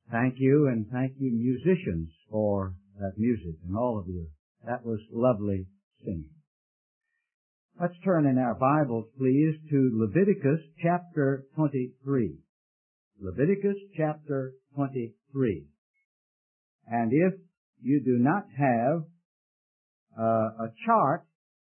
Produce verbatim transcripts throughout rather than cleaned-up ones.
Thank you, and thank you musicians for that music, and all of you. That was lovely singing. Let's turn in our Bibles, please, to Leviticus chapter twenty-three. Leviticus chapter twenty-three. And if you do not have uh, a chart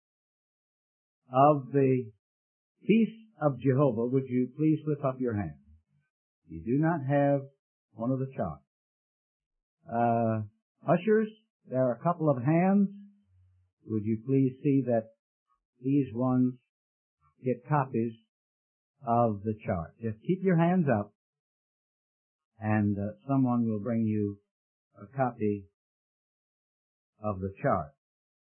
of the Feast of Jehovah, would you please lift up your hand? You do not have one of the charts. Uh, ushers, there are a couple of hands. Would you please see that these ones get copies of the chart? Just keep your hands up, and uh, someone will bring you a copy of the chart.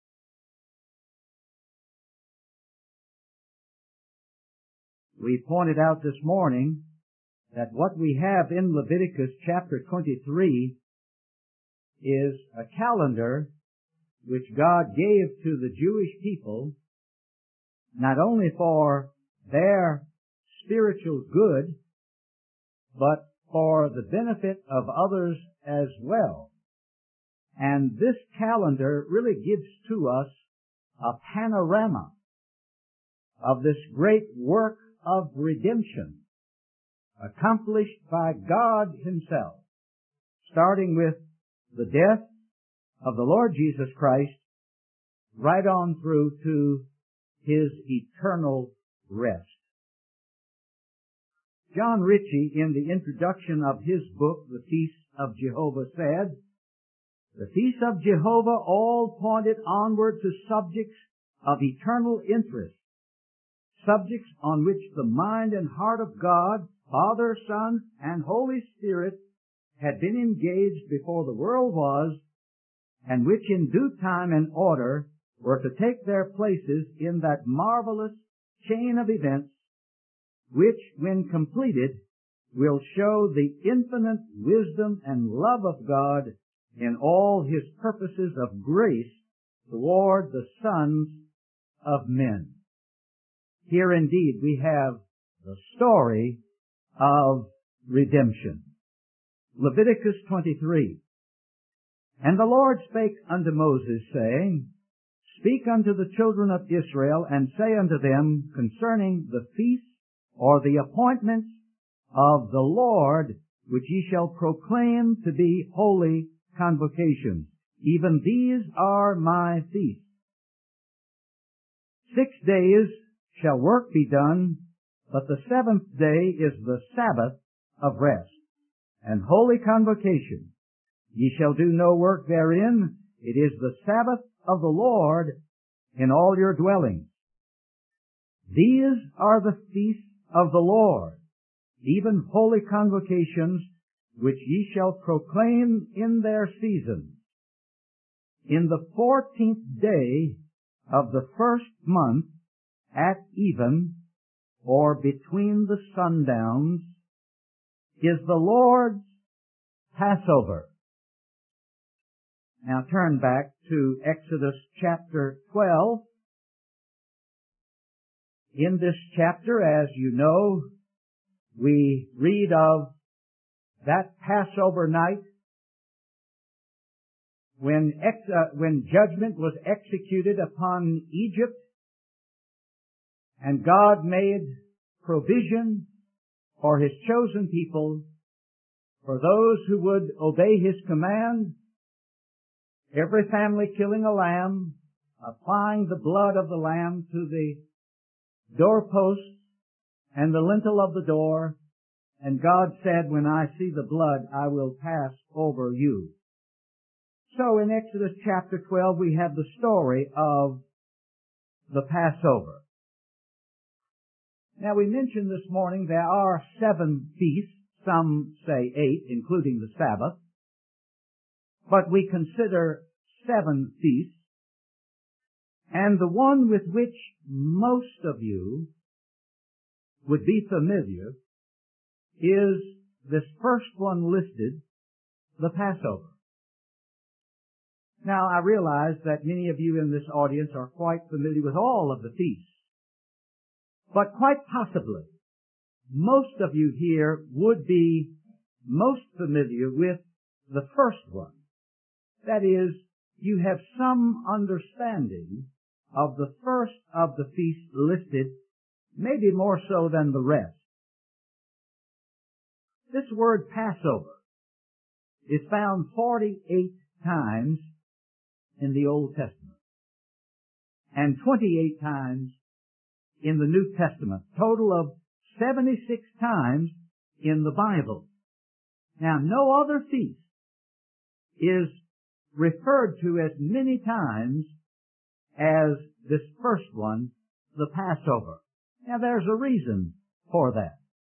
We pointed out this morning that what we have in Leviticus chapter twenty-three is a calendar which God gave to the Jewish people not only for their spiritual good, but for the benefit of others as well. And this calendar really gives to us a panorama of this great work of redemption accomplished by God Himself, starting with the death of the Lord Jesus Christ right on through to His eternal rest. John Ritchie, in the introduction of his book, The Feast of Jehovah, said, "The Feast of Jehovah all pointed onward to subjects of eternal interest, subjects on which the mind and heart of God, Father, Son, and Holy Spirit had been engaged before the world was, and which in due time and order were to take their places in that marvelous chain of events, which, when completed, will show the infinite wisdom and love of God in all His purposes of grace toward the sons of men." Here indeed we have the story of redemption. Leviticus twenty-three. "And the Lord spake unto Moses, saying, Speak unto the children of Israel, and say unto them concerning the feasts or the appointments of the Lord, which ye shall proclaim to be holy convocations. Even these are my feasts. Six days shall work be done, but the seventh day is the Sabbath of rest, and holy convocation. Ye shall do no work therein. It is the Sabbath of the Lord in all your dwellings. These are the feasts of the Lord, even holy convocations, which ye shall proclaim in their seasons. In the fourteenth day of the first month, at even, or between the sundowns, is the Lord's Passover." Now turn back to Exodus chapter twelve. In this chapter, as you know, we read of that Passover night when ex- uh, when judgment was executed upon Egypt, and God made provision for His chosen people, for those who would obey His command, every family killing a lamb, applying the blood of the lamb to the doorposts and the lintel of the door, and God said, "When I see the blood, I will pass over you." So in Exodus chapter twelve, we have the story of the Passover. Now, we mentioned this morning there are seven feasts, some say eight, including the Sabbath, but we consider seven feasts, and the one with which most of you would be familiar is this first one listed, the Passover. Now, I realize that many of you in this audience are quite familiar with all of the feasts, but quite possibly most of you here would be most familiar with the first one. That is, you have some understanding of the first of the feasts listed, maybe more so than the rest. This word Passover is found forty-eight times in the Old Testament and twenty-eight times in the New Testament, total of seventy-six times in the Bible. Now, no other feast is referred to as many times as this first one, the Passover. Now, there's a reason for that.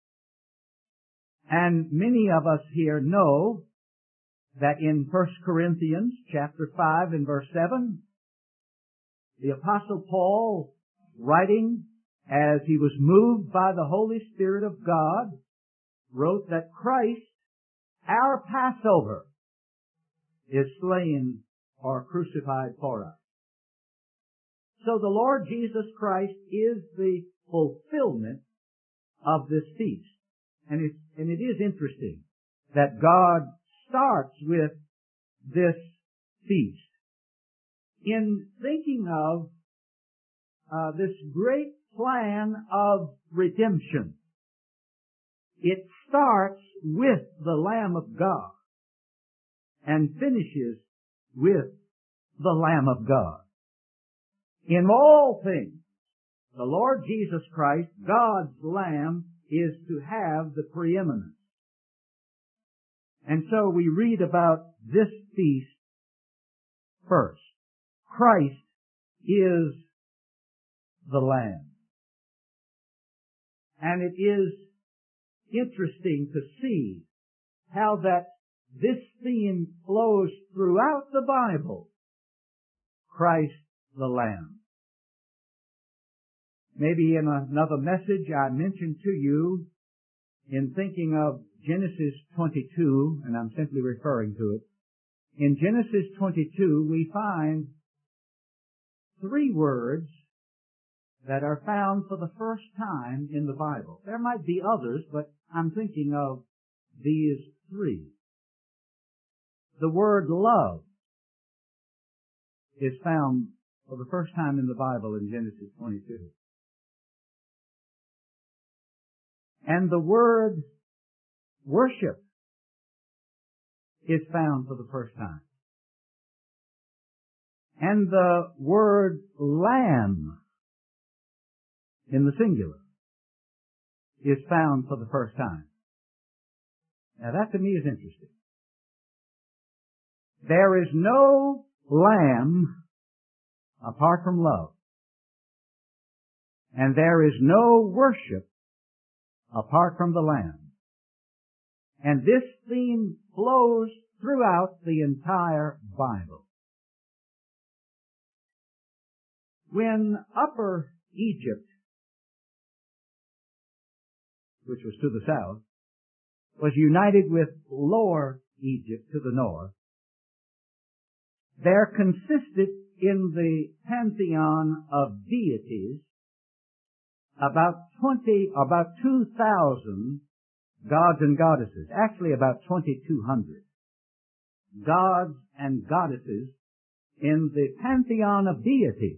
And many of us here know that in First Corinthians chapter five and verse seven, the Apostle Paul, writing as he was moved by the Holy Spirit of God, wrote that Christ, our Passover, is slain or crucified for us. So the Lord Jesus Christ is the fulfillment of this feast. And it, and it is interesting that God starts with this feast. In thinking of uh, this great plan of redemption, it starts with the Lamb of God and finishes with the Lamb of God. In all things, the Lord Jesus Christ, God's Lamb, is to have the preeminence. And so we read about this feast first. Christ is the Lamb. And it is interesting to see how that this theme flows throughout the Bible. Christ the Lamb. Maybe in another message I mentioned to you, in thinking of Genesis twenty-two, and I'm simply referring to it, in Genesis twenty-two we find three words that are found for the first time in the Bible. There might be others, but I'm thinking of these three. The word love is found for the first time in the Bible in Genesis twenty-two. And the word worship is found for the first time. And the word lamb in the singular is found for the first time. Now that to me is interesting. There is no lamb apart from love. And there is no worship apart from the Lamb. And this theme flows throughout the entire Bible. When Upper Egypt, which was to the south, was united with Lower Egypt to the north, there consisted in the pantheon of deities about twenty, about two thousand gods and goddesses, actually about twenty-two hundred gods and goddesses in the pantheon of deities.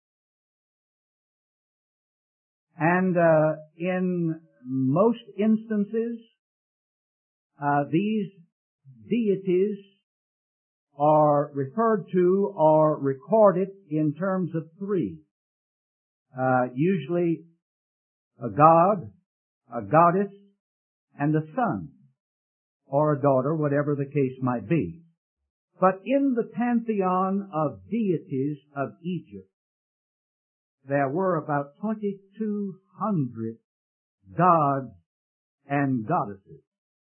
And uh, in most instances, uh, these deities are referred to or recorded in terms of three. Uh, usually a god, a goddess, and a son, or a daughter, whatever the case might be. But in the pantheon of deities of Egypt, there were about twenty-two hundred gods and goddesses.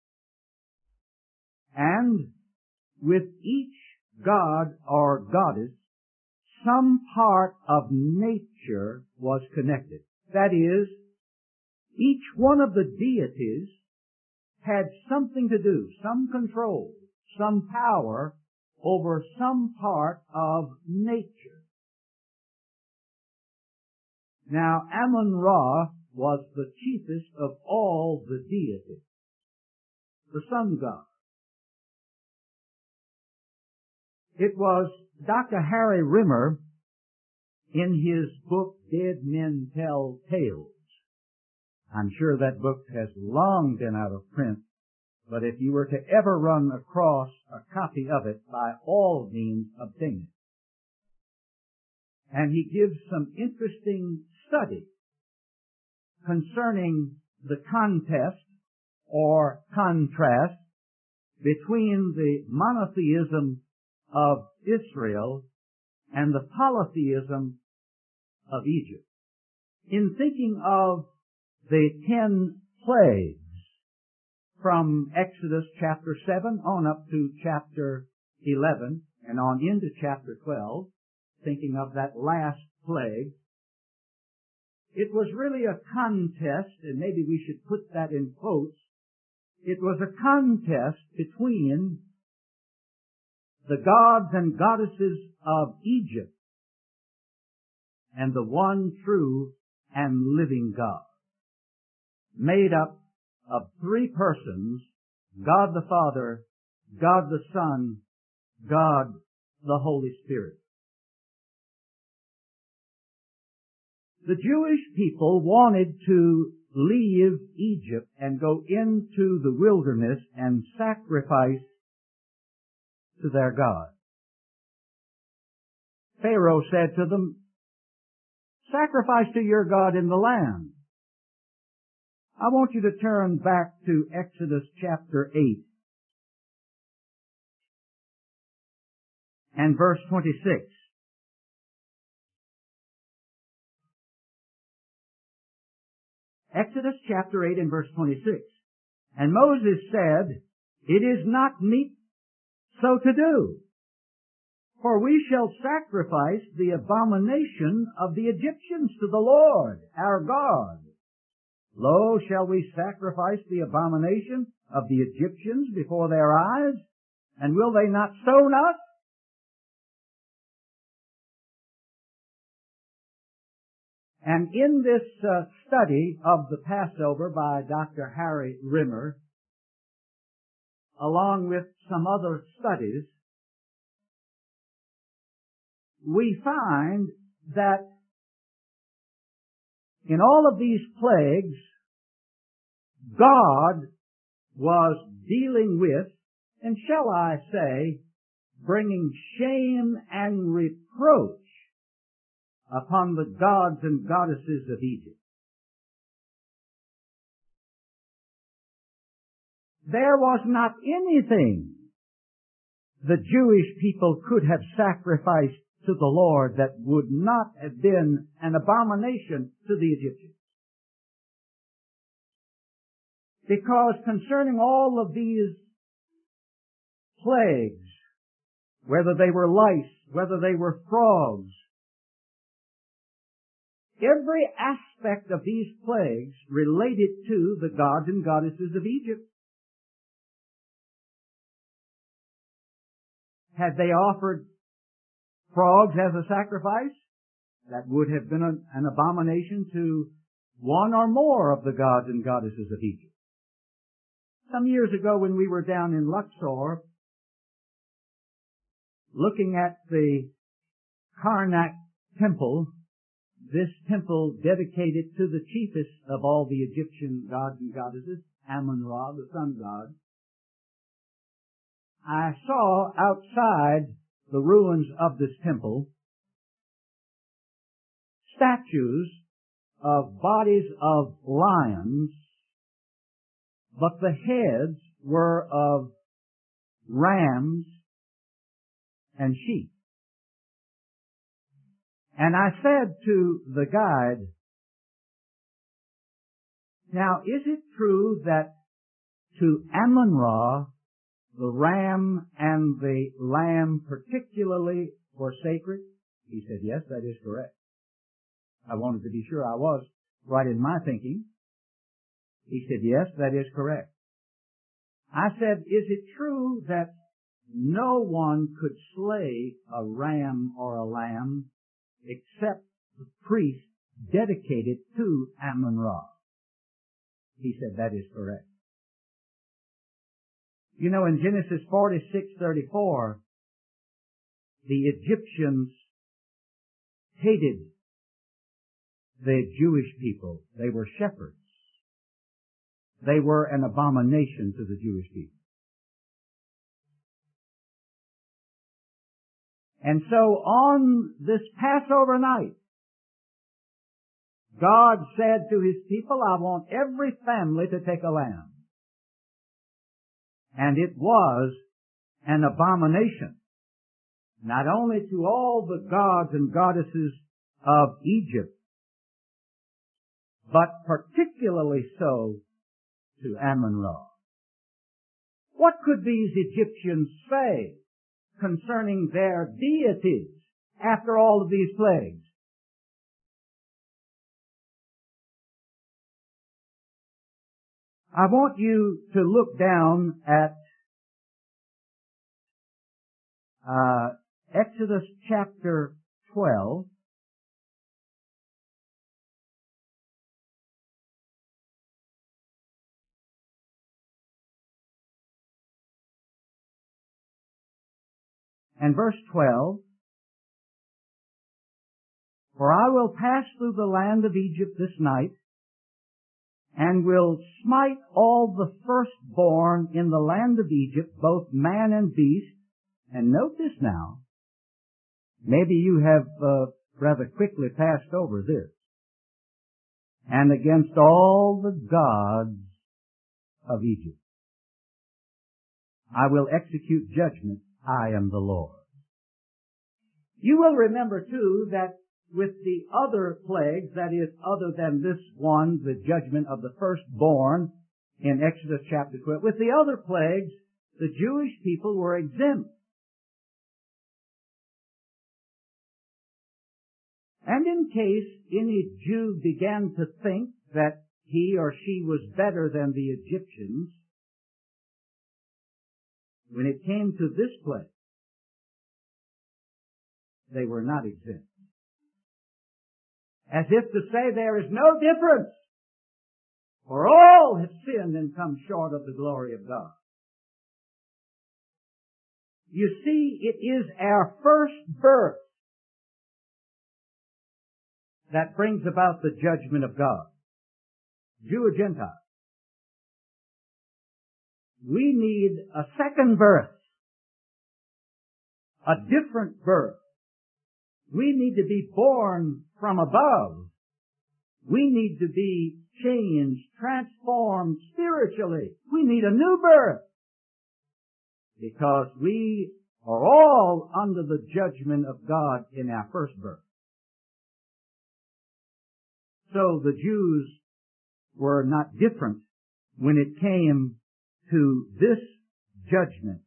And with each god or goddess, some part of nature was connected. That is, each one of the deities had something to do, some control, some power over some part of nature. Now, Amun-Ra was the chiefest of all the deities. the sun god. It was Doctor Harry Rimmer in his book, Dead Men Tell Tales. I'm sure that book has long been out of print, but if you were to ever run across a copy of it, by all means obtain it. And he gives some interesting study concerning the contest or contrast between the monotheism of Israel and the polytheism of Egypt. In thinking of the ten plagues from Exodus chapter seven on up to chapter eleven and on into chapter twelve, thinking of that last plague, it was really a contest, and maybe we should put that in quotes. It was a contest between the gods and goddesses of Egypt and the one true and living God, made up of three persons: God the Father, God the Son, God the Holy Spirit. The Jewish people wanted to leave Egypt and go into the wilderness and sacrifice to their God. Pharaoh said to them, "Sacrifice to your God in the land." I want you to turn back to Exodus chapter eight and verse twenty-six. Exodus chapter eight and verse twenty-six. And Moses said, "It is not meet so to do, for we shall sacrifice the abomination of the Egyptians to the Lord our God. Lo, shall we sacrifice the abomination of the Egyptians before their eyes? And will they not stone us?" And in this uh, study of the Passover by Doctor Harry Rimmer, along with some other studies, we find that in all of these plagues, God was dealing with, and shall I say, bringing shame and reproach upon the gods and goddesses of Egypt. There was not anything the Jewish people could have sacrificed to the Lord that would not have been an abomination to the Egyptians. Because concerning all of these plagues, whether they were lice, whether they were frogs, every aspect of these plagues related to the gods and goddesses of Egypt. Had they offered frogs as a sacrifice, that would have been an, an abomination to one or more of the gods and goddesses of Egypt. Some years ago when we were down in Luxor, looking at the Karnak temple, this temple dedicated to the chiefest of all the Egyptian gods and goddesses, Amun-Ra, the sun god, I saw outside the ruins of this temple statues of bodies of lions, but the heads were of rams and sheep. And I said to the guide, "Now, is it true that to Amun-Ra, the ram and the lamb particularly were sacred?" He said, "Yes, that is correct." I wanted to be sure I was right in my thinking. He said, "Yes, that is correct." I said, "Is it true that no one could slay a ram or a lamb except the priest dedicated to Amun-Ra?" He said, "That is correct." You know, in Genesis forty-six thirty-four, the Egyptians hated the Jewish people. They were shepherds. They were an abomination to the Jewish people. And so on this Passover night, God said to His people, I want every family to take a lamb. And it was an abomination, not only to all the gods and goddesses of Egypt, but particularly so to Ammon-Ra. What could these Egyptians say concerning their deities after all of these plagues? I want you to look down at uh, Exodus chapter twelve. And verse twelve, For I will pass through the land of Egypt this night, and will smite all the firstborn in the land of Egypt, both man and beast. And note this now. Maybe you have uh, rather quickly passed over this. And against all the gods of Egypt, I will execute judgment. I am the Lord. You will remember, too, that with the other plagues, that is, other than this one, the judgment of the firstborn in Exodus chapter twelve, with the other plagues, the Jewish people were exempt. And in case any Jew began to think that he or she was better than the Egyptians, when it came to this plague, they were not exempt. As if to say there is no difference, for all have sinned and come short of the glory of God. You see, it is our first birth that brings about the judgment of God, Jew or Gentile. We need a second birth, a different birth. We need to be born from above. We need to be changed, transformed spiritually. We need a new birth, because we are all under the judgment of God in our first birth. So the Jews were not different when it came to this judgment.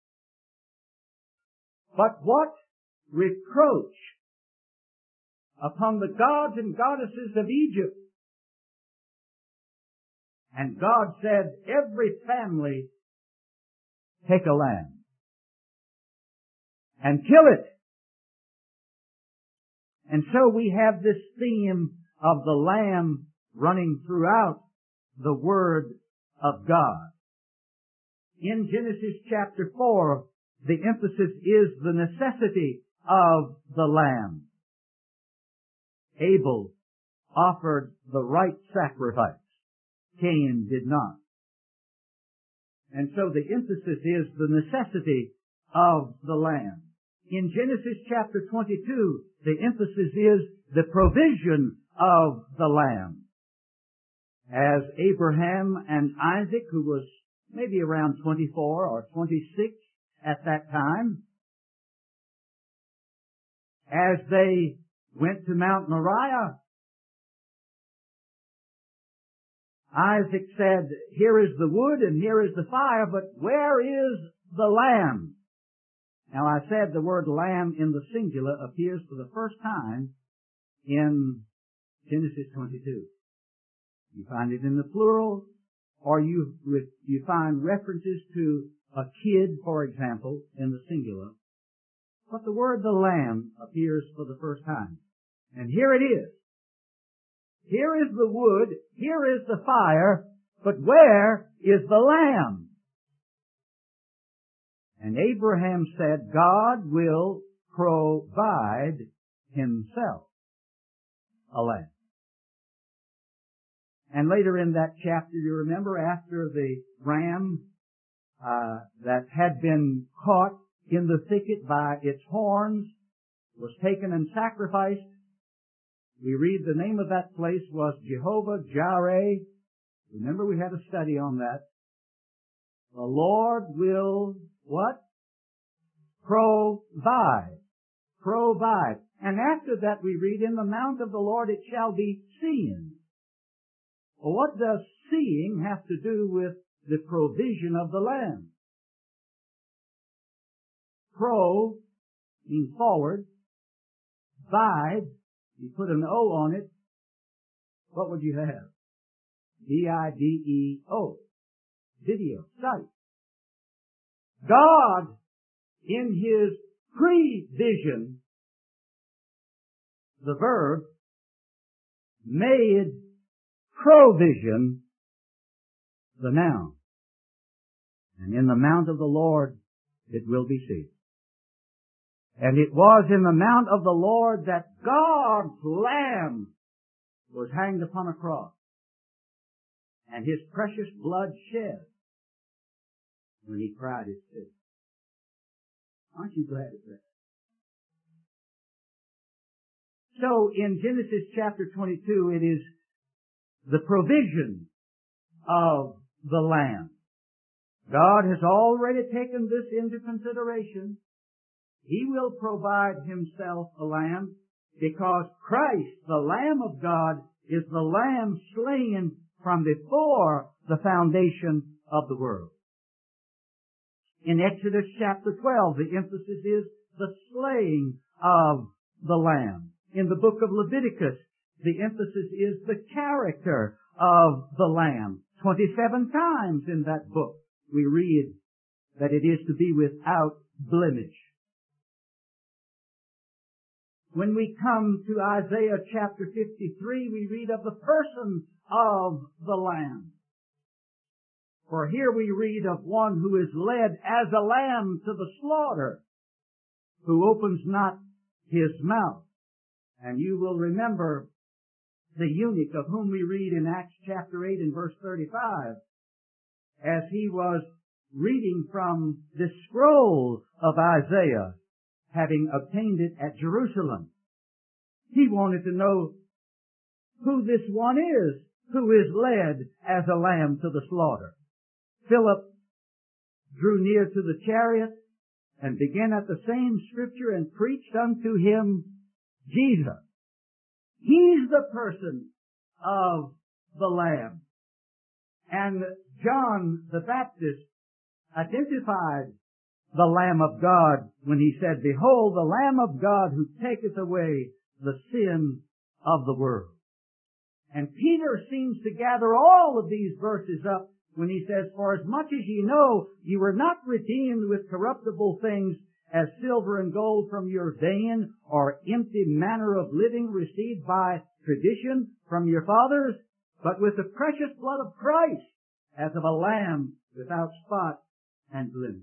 But what reproach upon the gods and goddesses of Egypt. And God said, every family take a lamb and kill it. And so we have this theme of the lamb running throughout the Word of God. In Genesis chapter four, the emphasis is the necessity of the lamb. Abel offered the right sacrifice. Cain did not. And so the emphasis is the necessity of the lamb. In Genesis chapter twenty-two, the emphasis is the provision of the lamb. As Abraham and Isaac, who was maybe around twenty-four or twenty-six at that time, as they went to Mount Moriah, Isaac said, here is the wood and here is the fire, but where is the lamb? Now I said the word lamb in the singular appears for the first time in Genesis twenty-two. You find it in the plural, or you, you find references to a kid, for example, in the singular. But the word the lamb appears for the first time. And here it is. Here is the wood, here is the fire, but where is the lamb? And Abraham said, God will provide Himself a lamb. And later in that chapter, you remember, after the ram uh, that had been caught in the thicket by its horns was taken and sacrificed, we read the name of that place was Jehovah Jireh. Remember, we had a study on that. The Lord will, what? Provide. Provide. And after that we read, in the mount of the Lord it shall be seen. Well, what does seeing have to do with the provision of the lamb? Pro means forward. Vide, you put an O on it, what would you have? V I D E O. Video, sight. God, in His prevision, the verb, made provision the noun. And in the mount of the Lord it will be seen. And it was in the mount of the Lord that God's Lamb was hanged upon a cross, and His precious blood shed when He cried His sin. Aren't you glad of that? So in Genesis chapter twenty-two, it is the provision of the Lamb. God has already taken this into consideration. He will provide Himself a lamb because Christ, the Lamb of God, is the Lamb slain from before the foundation of the world. In Exodus chapter twelve, the emphasis is the slaying of the Lamb. In the book of Leviticus, the emphasis is the character of the Lamb. Twenty-seven times in that book we read that it is to be without blemish. When we come to Isaiah chapter fifty-three, we read of the person of the Lamb. For here we read of one who is led as a lamb to the slaughter, who opens not his mouth. And you will remember the eunuch of whom we read in Acts chapter eight and verse thirty-five, as he was reading from the scroll of Isaiah, having obtained it at Jerusalem. He wanted to know who this one is who is led as a lamb to the slaughter. Philip drew near to the chariot and began at the same scripture and preached unto him Jesus. He's the person of the Lamb. And John the Baptist identified the Lamb of God when he said, Behold, the Lamb of God who taketh away the sin of the world. And Peter seems to gather all of these verses up when he says, For as much as ye know, ye were not redeemed with corruptible things as silver and gold from your vain or empty manner of living received by tradition from your fathers, but with the precious blood of Christ, as of a lamb without spot and blemish.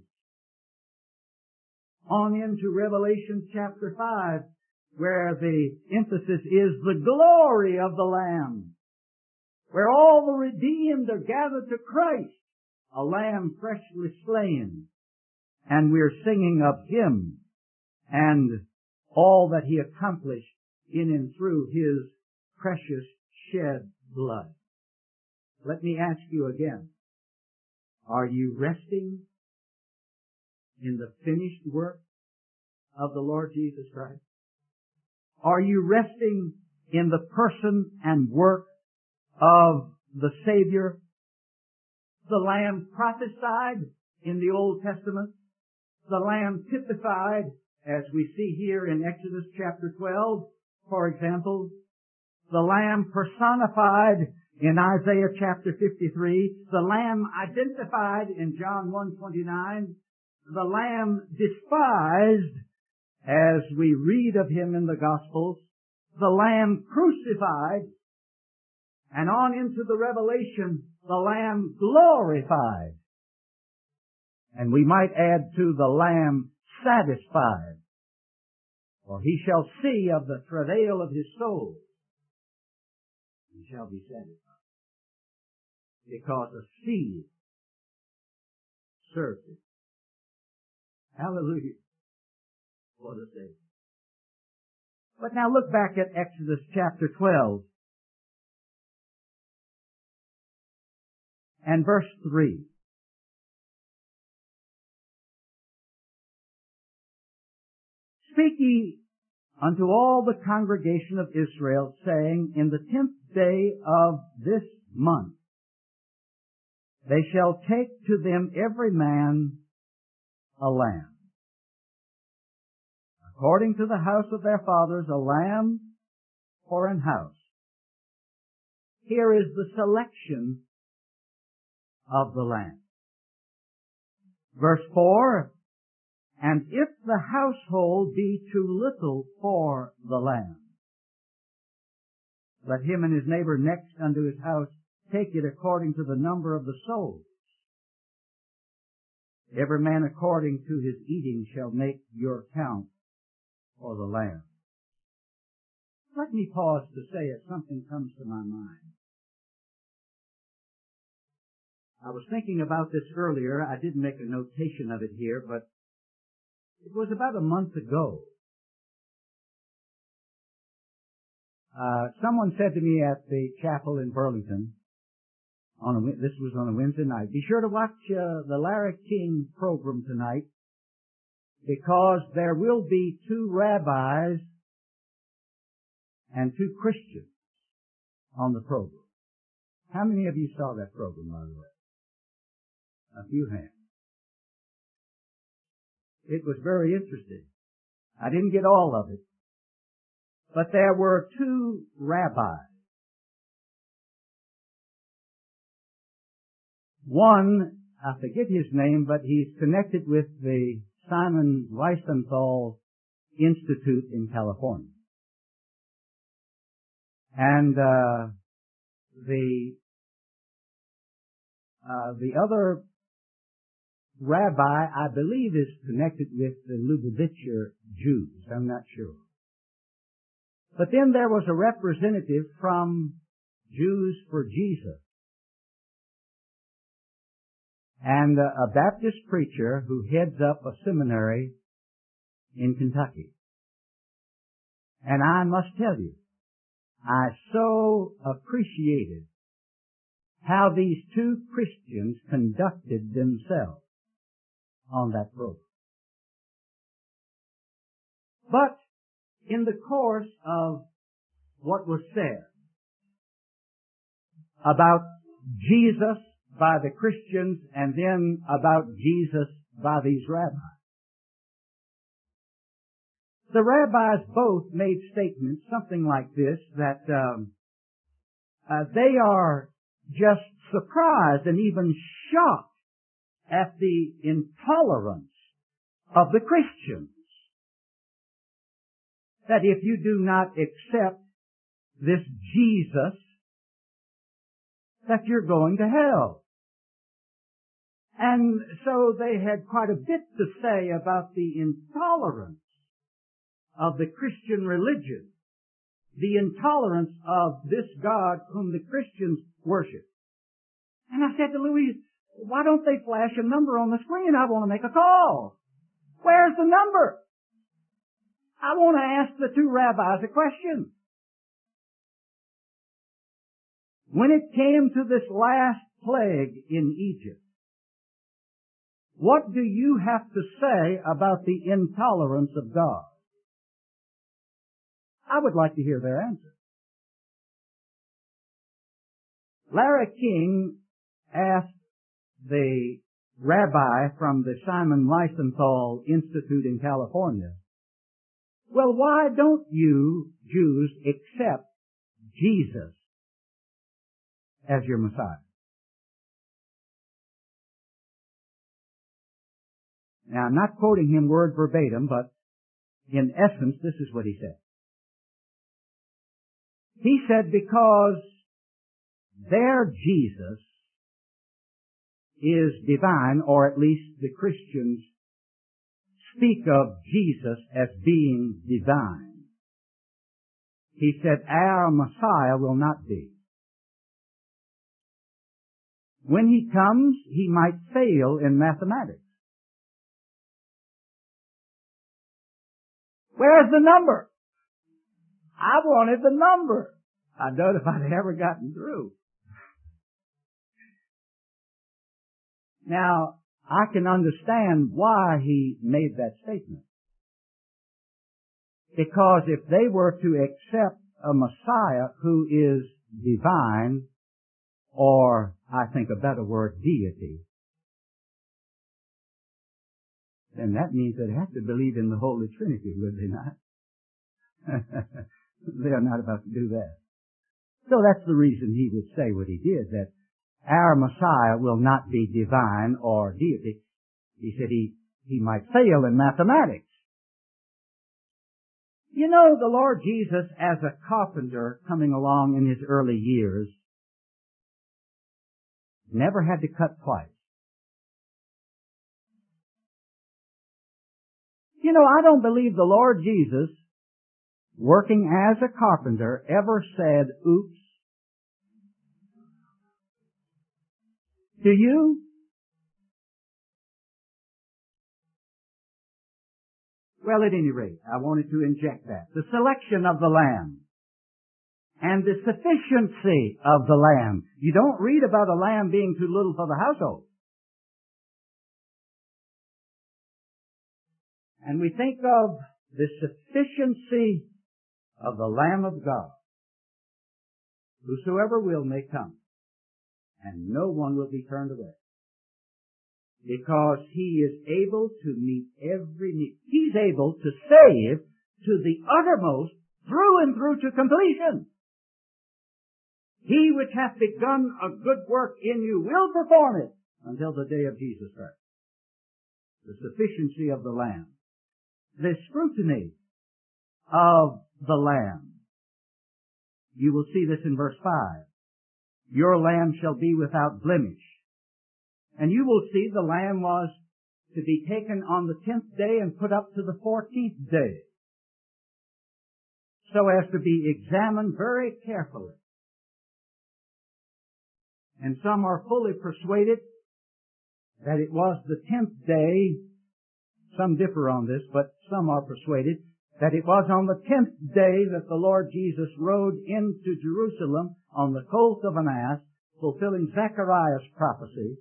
On into Revelation chapter five, where the emphasis is the glory of the Lamb, where all the redeemed are gathered to Christ, a lamb freshly slain, and we're singing of Him and all that He accomplished in and through His precious shed blood. Let me ask you again, are you resting in the finished work of the Lord Jesus Christ? Are you resting in the person and work of the Savior? The Lamb prophesied in the Old Testament. The Lamb typified, as we see here in Exodus chapter twelve, for example. The Lamb personified in Isaiah chapter fifty-three. The Lamb identified in John one twenty-nine. The Lamb despised, as we read of Him in the Gospels. The Lamb crucified. And on into the Revelation, the Lamb glorified. And we might add to the Lamb, satisfied. For he shall see of the travail of his soul, and shall be satisfied. Because a seed served him. Hallelujah. What a Savior. But now look back at Exodus chapter twelve and verse three. Speak ye unto all the congregation of Israel, saying, in the tenth day of this month they shall take to them every man a lamb, according to the house of their fathers, a lamb for an house. Here is the selection of the lamb. Verse four, and if the household be too little for the lamb, let him and his neighbor next unto his house take it according to the number of the souls. Every man according to his eating shall make your count for the lamb. Let me pause to say if something comes to my mind. I was thinking about this earlier. I didn't make a notation of it here, but it was about a month ago. Uh, someone said to me at the chapel in Burlington, on a, this was on a Wednesday night, be sure to watch uh, the Larry King program tonight, because there will be two rabbis and two Christians on the program. How many of you saw that program, by the way? A few hands. It was very interesting. I didn't get all of it. But there were two rabbis. One, I forget his name, but he's connected with the Simon Wiesenthal Institute in California. And uh, the uh, the other rabbi, I believe, is connected with the Lubavitcher Jews. I'm not sure. But then there was a representative from Jews for Jesus, and a Baptist preacher who heads up a seminary in Kentucky. And I must tell you, I so appreciated how these two Christians conducted themselves on that program. But in the course of what was said about Jesus by the Christians and then about Jesus by these rabbis, the rabbis both made statements, something like this, that um, uh, they are just surprised and even shocked at the intolerance of the Christians. That if you do not accept this Jesus, that you're going to hell. And so they had quite a bit to say about the intolerance of the Christian religion, the intolerance of this God whom the Christians worship. And I said to Louise, why don't they flash a number on the screen? I want to make a call. Where's the number? I want to ask the two rabbis a question. When it came to this last plague in Egypt, what do you have to say about the intolerance of God? I would like to hear their answer. Larry King asked the rabbi from the Simon Wiesenthal Institute in California, well, why don't you Jews accept Jesus as your Messiah? Now, I'm not quoting him word verbatim, but in essence, this is what he said. He said, because their Jesus is divine, or at least the Christians speak of Jesus as being divine. He said, our Messiah will not be. When He comes, He might fail in mathematics. Where's the number? I wanted the number. I doubt if I'd ever gotten through. Now, I can understand why He made that statement. Because if they were to accept a Messiah who is divine, or, I think a better word, deity, then that means they'd have to believe in the Holy Trinity, would they not? They're not about to do that. So that's the reason He would say what He did, that our Messiah will not be divine or deity. He said he, he might fail in mathematics. You know, the Lord Jesus, as a carpenter coming along in His early years, never had to cut twice. You know, I don't believe the Lord Jesus, working as a carpenter, ever said, oops. Do you? Well, at any rate, I wanted to inject that. The selection of the lamb and the sufficiency of the lamb. You don't read about a lamb being too little for the household. And we think of the sufficiency of the Lamb of God. Whosoever will may come, and no one will be turned away. Because He is able to meet every need. He's able to save to the uttermost, through and through to completion. He which hath begun a good work in you will perform it until the day of Jesus Christ. The sufficiency of the Lamb. The scrutiny of the Lamb. You will see this in verse five. Your lamb shall be without blemish. And you will see the lamb was to be taken on the tenth day and put up to the fourteenth day, so as to be examined very carefully. And some are fully persuaded that it was the tenth day. Some differ on this, but some are persuaded that it was on the tenth day that the Lord Jesus rode into Jerusalem on the colt of an ass, fulfilling Zechariah's prophecy.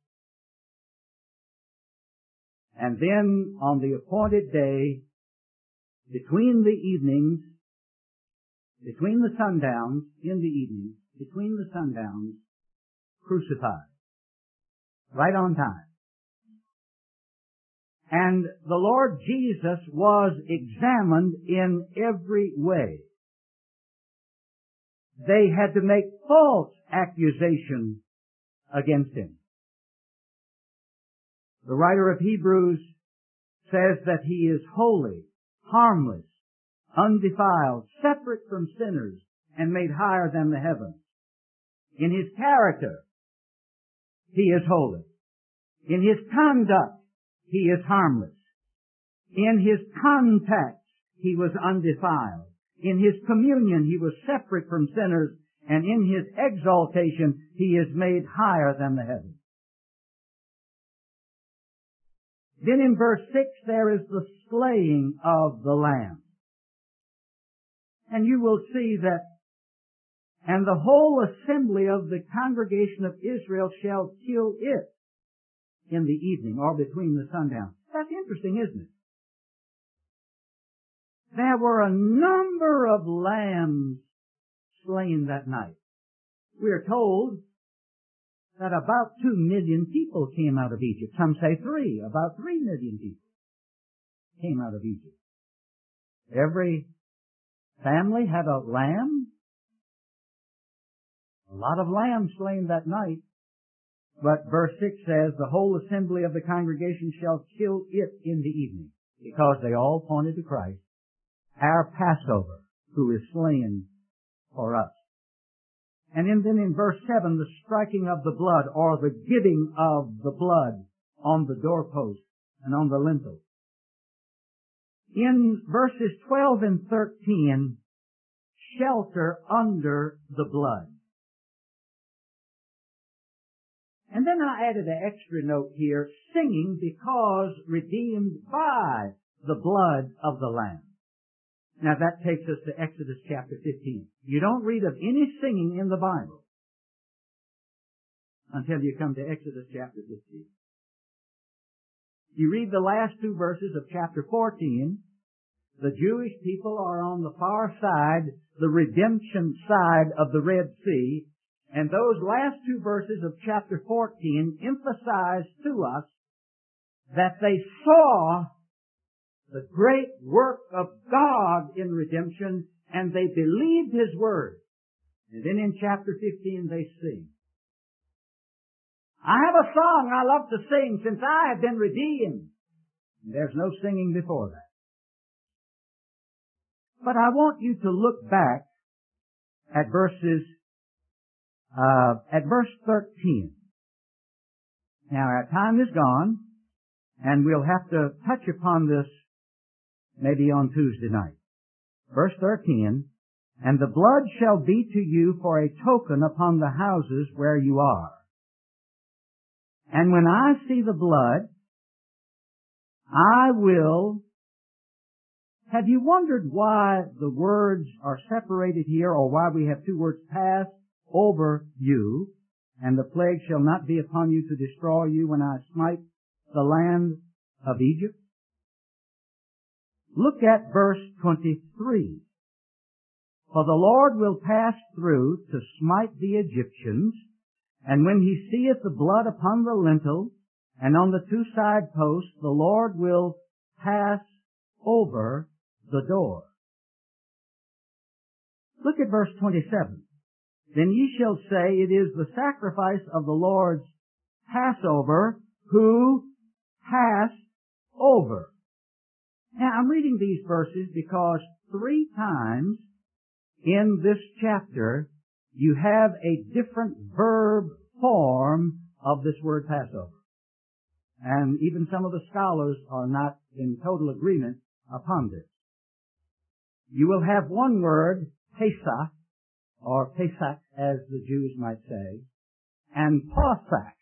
And then on the appointed day, between the evenings, between the sundowns, in the evenings, between the sundowns, crucified. Right on time. And the Lord Jesus was examined in every way. They had to make false accusations against Him. The writer of Hebrews says that He is holy, harmless, undefiled, separate from sinners, and made higher than the heavens. In His character, He is holy. In His conduct, He is harmless. In His contact, He was undefiled. In His communion, He was separate from sinners. And in His exaltation, He is made higher than the heavens. Then in verse six, there is the slaying of the Lamb. And you will see that, and the whole assembly of the congregation of Israel shall kill it in the evening, or between the sundown. That's interesting, isn't it? There were a number of lambs slain that night. We are told that about two million people came out of Egypt. Some say three, about three million people came out of Egypt. Every family had a lamb. A lot of lambs slain that night. But verse six says, the whole assembly of the congregation shall kill it in the evening, because they all pointed to Christ, our Passover, who is slain for us. And then, then in verse seven, the striking of the blood, or the giving of the blood on the doorpost and on the lintel. In verses twelve and thirteen, shelter under the blood. And then I added an extra note here, singing because redeemed by the blood of the Lamb. Now that takes us to Exodus chapter fifteen. You don't read of any singing in the Bible until you come to Exodus chapter fifteen. You read the last two verses of chapter fourteen. The Jewish people are on the far side, the redemption side of the Red Sea. And those last two verses of chapter fourteen emphasize to us that they saw the great work of God in redemption, and they believed His word. And then in chapter fifteen they sing. I have a song I love to sing since I have been redeemed. And there's no singing before that. But I want you to look back at verses, uh, at verse thirteen. Now our time is gone, and we'll have to touch upon this maybe on Tuesday night. Verse thirteen, and the blood shall be to you for a token upon the houses where you are. And when I see the blood, I will... Have you wondered why the words are separated here, or why we have two words, pass over you, and the plague shall not be upon you to destroy you when I smite the land of Egypt? Look at verse twenty-three. For the Lord will pass through to smite the Egyptians, and when he seeth the blood upon the lintel and on the two side posts, the Lord will pass over the door. Look at verse twenty-seven. Then ye shall say, it is the sacrifice of the Lord's Passover, who passed over. Now, I'm reading these verses because three times in this chapter you have a different verb form of this word Passover. And even some of the scholars are not in total agreement upon this. You will have one word, Pesach, or Pesach as the Jews might say, and Pasach.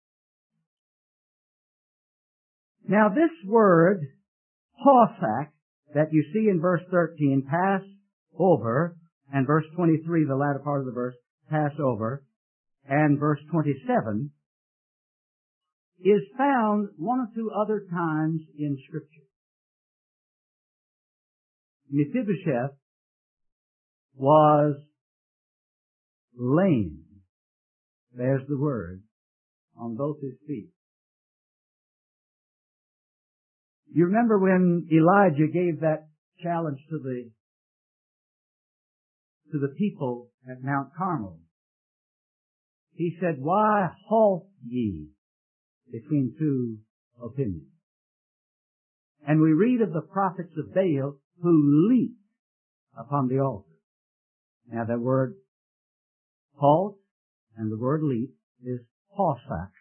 Now this word, Pasach, that you see in verse thirteen, pass over, and verse twenty-three, the latter part of the verse, pass over, and verse twenty-seven, is found one or two other times in Scripture. Mephibosheth was lame. There's the word, on both his feet. You remember when Elijah gave that challenge to the to the people at Mount Carmel. He said, why halt ye between two opinions? And we read of the prophets of Baal who leaped upon the altar. Now the word halt and the word leap is Pasach.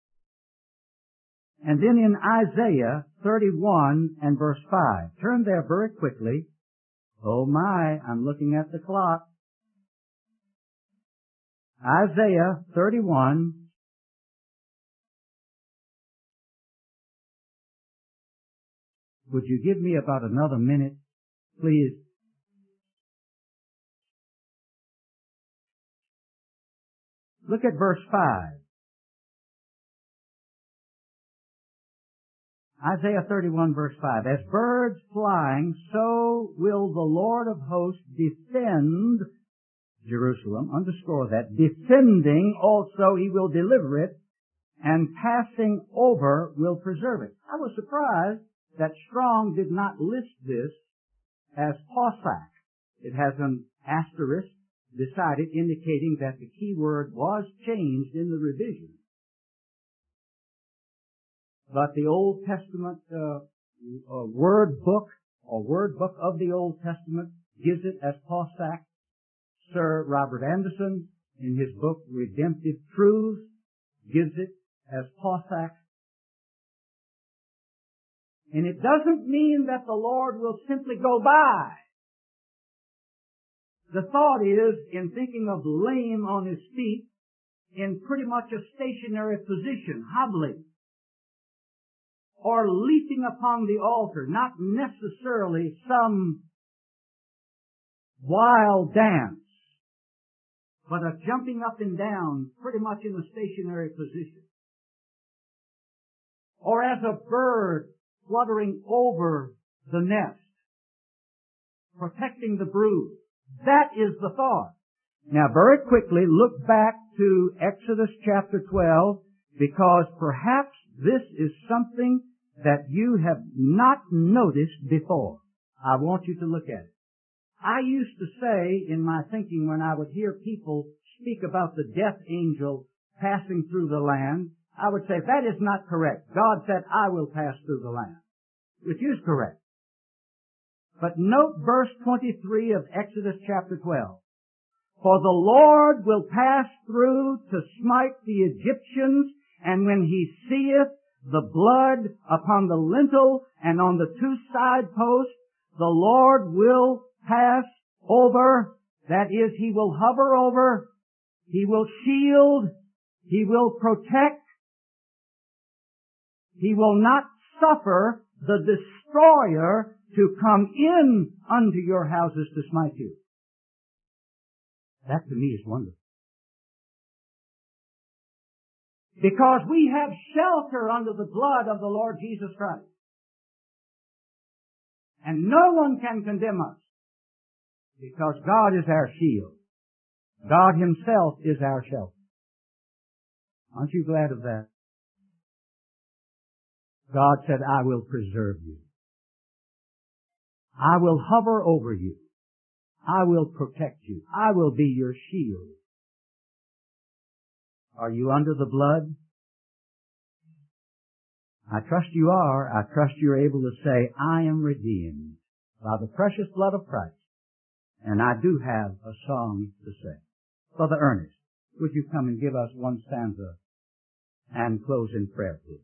And then in Isaiah thirty-one and verse five. Turn there very quickly. Oh my, I'm looking at the clock. Isaiah thirty-one. Would you give me about another minute, please? Look at verse five. Isaiah thirty-one verse five. As birds flying, so will the Lord of hosts defend Jerusalem. Underscore that. Defending also he will deliver it, and passing over will preserve it. I was surprised that Strong did not list this as Pasach. It has an asterisk beside it indicating that the key word was changed in the revision. But the Old Testament uh, uh, word book, or word book of the Old Testament, gives it as Pasach. Sir Robert Anderson in his book, Redemptive Truths, gives it as Pausac. And it doesn't mean that the Lord will simply go by. The thought is, in thinking of lame on his feet, in pretty much a stationary position, hobbling, or leaping upon the altar, not necessarily some wild dance, but a jumping up and down, pretty much in a stationary position. Or as a bird fluttering over the nest, protecting the brood. That is the thought. Now, very quickly, look back to Exodus chapter twelve, because perhaps this is something that you have not noticed before. I want you to look at it. I used to say in my thinking when I would hear people speak about the death angel passing through the land, I would say, that is not correct. God said, I will pass through the land, which is correct. But note verse twenty-three of Exodus chapter twelve. For the Lord will pass through to smite the Egyptians, and when he seeth the blood upon the lintel and on the two side posts, the Lord will pass over. That is, he will hover over, he will shield, he will protect, he will not suffer the destroyer to come in unto your houses to smite you. That to me is wonderful. Because we have shelter under the blood of the Lord Jesus Christ. And no one can condemn us. Because God is our shield. God himself is our shelter. Aren't you glad of that? God said, I will preserve you. I will hover over you. I will protect you. I will be your shield. Are you under the blood? I trust you are. I trust you're able to say, I am redeemed by the precious blood of Christ. And I do have a song to sing. Brother Ernest, would you come and give us one stanza and close in prayer, please?